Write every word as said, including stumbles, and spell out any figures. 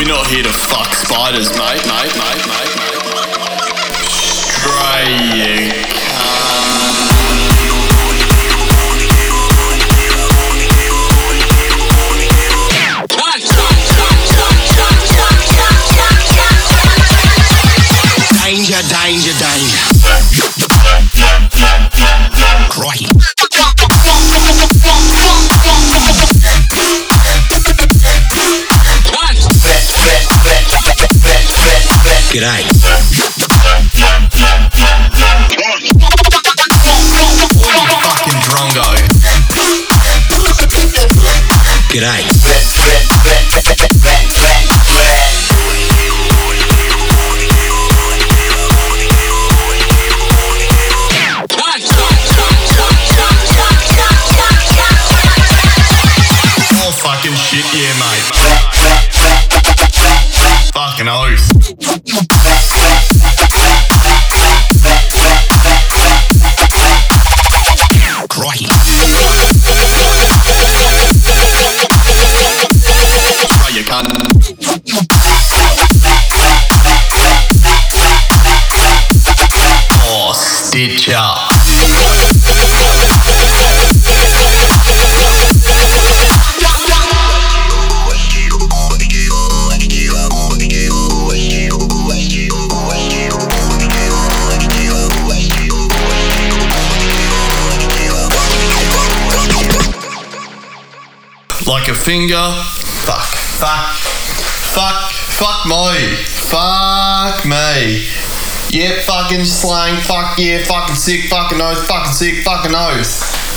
We're not here to fuck spiders, mate, mate, mate, mate, mate. Stray, you cunt. Danger, danger, danger. Crikey. G'day. Fucking drongo. G'day. Oh fucking shit, yeah, mate. Fucking oath. Crikey. Spray, you cunt. Oh, stitch up. Like a finger. Fuck. Fuck. Fuck. Fuck me. Fuck me. Yeah, fucking slang. Fuck yeah. Fucking sick. Fucking oath. Fucking sick. Fucking oath.